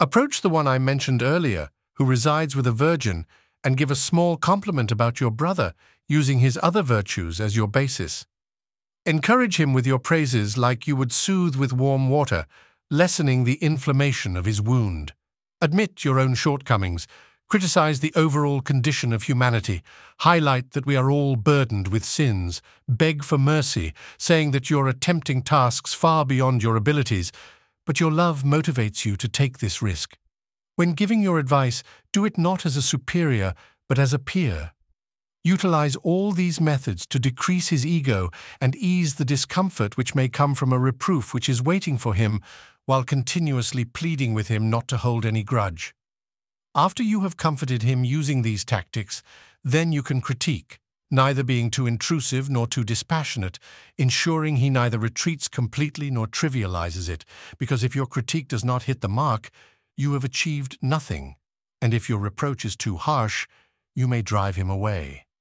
Approach the one I mentioned earlier, who resides with a virgin, and give a small compliment about your brother, using his other virtues as your basis. Encourage him with your praises like you would soothe with warm water, lessening the inflammation of his wound. Admit your own shortcomings, criticize the overall condition of humanity, highlight that we are all burdened with sins, beg for mercy, saying that you're attempting tasks far beyond your abilities, but your love motivates you to take this risk. When giving your advice, do it not as a superior, but as a peer. Utilize all these methods to decrease his ego and ease the discomfort which may come from a reproof which is waiting for him, while continuously pleading with him not to hold any grudge. After you have comforted him using these tactics, then you can critique, neither being too intrusive nor too dispassionate, ensuring he neither retreats completely nor trivializes it, because if your critique does not hit the mark, you have achieved nothing, and if your reproach is too harsh, you may drive him away.